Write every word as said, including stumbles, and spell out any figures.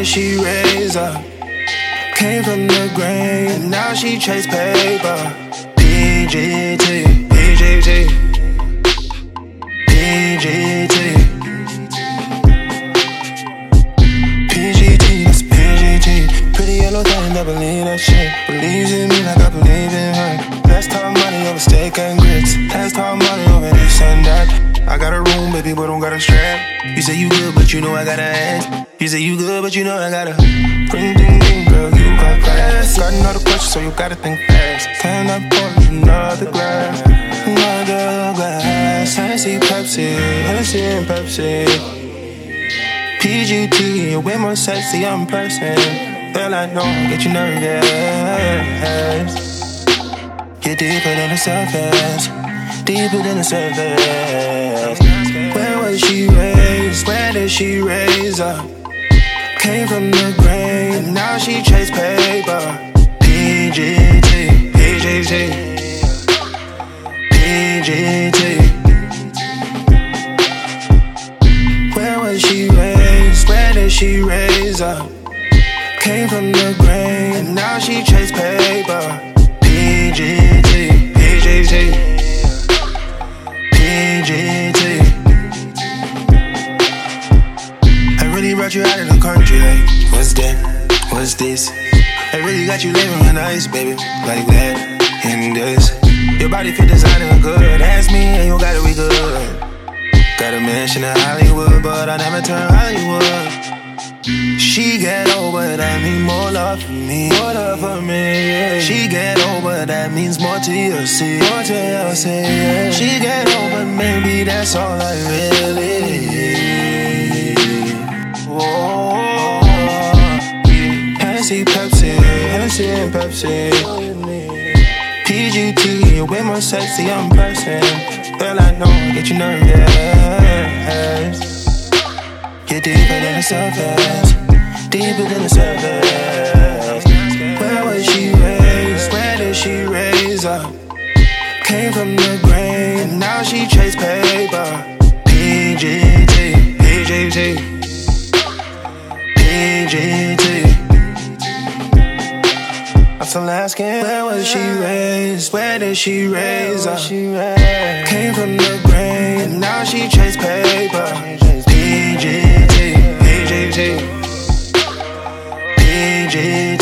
did she raise up? Came from the grain, and now she chase paper. P G T, P G T, P G T, P G T, that's P G T. Pretty yellow thing that believe that shit. Believes in me like I believe in her. Let's talk money over steak and grits. Let's talk money over this and that. I got a room, baby, but don't got a strap. You say you good, but you know I got a ass. You say you good, but you know I got a ring, ding, ding, girl, you got class. Got another question, so you gotta think fast. Turn up for another glass, another glass. Hennessy, Pepsi, Hennessy and Pepsi. P G T, you're way more sexy in person. Girl, I know, get you nervous. Get deeper than the surface, deeper than the surface. Where was she raised? Where did she raise up? Came from the grain, and now she chase paper. P G T, P G T, P G T. Where was she raised? Where did she raise up? Came from the grain, and now she chase paper. P G T, P G T, P G T. I really brought you out of the country, like, what's that? What's this? I really got you living real nice, baby, like that, and this. Your body fit designer good, ask me and you gotta be good. Got a mansion in Hollywood, but I never turn Hollywood. She get over, that means more love for me, more love for me, yeah. She get over, that means more to you, see, more to you, see, yeah. She get over, maybe that's all I really need. Whoa, yeah. Hennessy, Pepsi, Hennessy and Pepsi. P G T, you're way more sexy in person. Girl, I know, get you nervous. Get deeper than the surface, deeper than the surface. Where was she raised? Where did she raise up? Came from the grain, and now she chase paper. P G T, P G T, P G T. I'm still asking, where was she raised? Where did she raise up? Came from the grain, and now she chase paper. P G T, P G T, P G T.